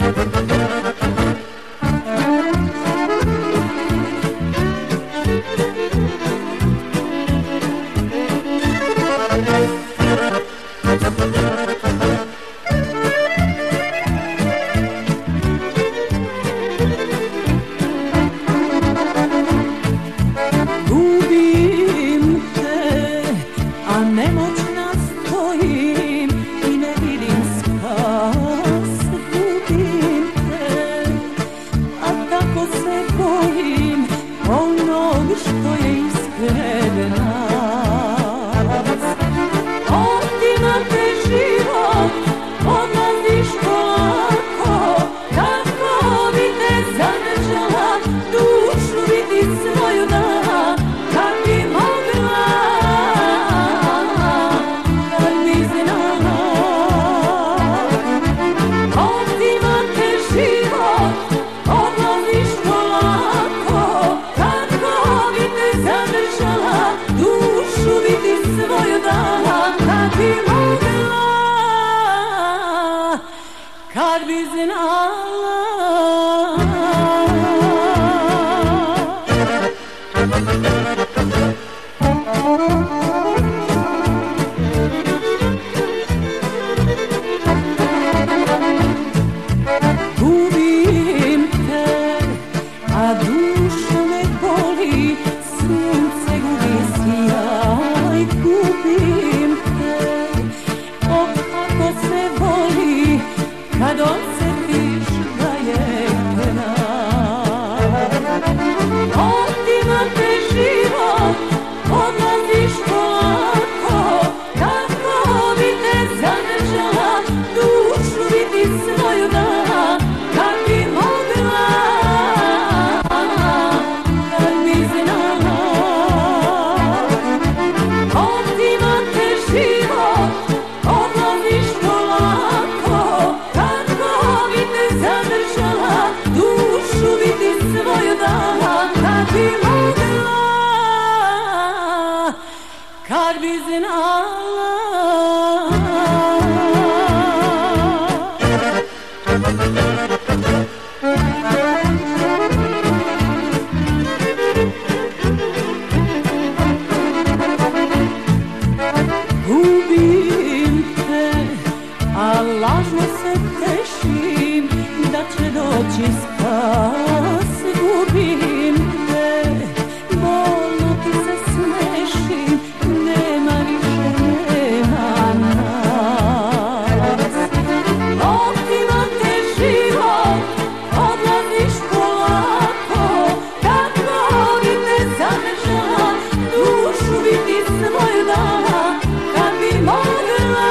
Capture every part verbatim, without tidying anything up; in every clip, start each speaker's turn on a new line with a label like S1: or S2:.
S1: Gubim te, a nemoćna stojim i ne vidim spas. Gubim te, a tako se bojim onog što je ispred nas. Otimate život, odlaziš polako, kako bi te zadržala, dušu bi ti svoju dala, kad bi mogla, kad bi znala. Otimate život, odlaziš polako, kako bi te zadržala, dušu bi ti svoju dala, kad bi mogla, kad bi znala. Gubim te, a duša me boli, sunce gubi sjaj. Gubim te, o kako se voli, kad osjetiš da je kraj. Otimate život, odlaziš polako, kako bi te zadržala, dušu bi ti svoju dala, kad bi mogla, kad bi znala. Otimate život, odlaziš polako, kako bi te zadržala, dušu bi ti svoju dala, kad bi mogla, kad bi znala. Gubim te, a lažno se tešim da će doći spas. Gubim te, bolno ti se smešim, nema više, nema nas. Otimate život, odlaziš polako, kako bi te zadržala, dušu bi ti svoju dala, kad bi mogla,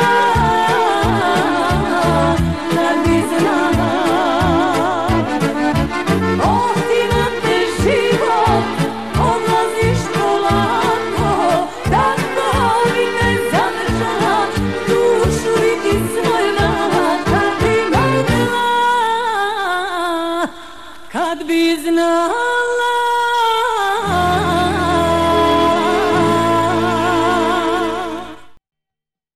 S1: kad bi znala. Otimate život, odlaziš polako, tako bi te zadržala, dušu bi ti svoju dala, kad bi mogla, kad bi znala.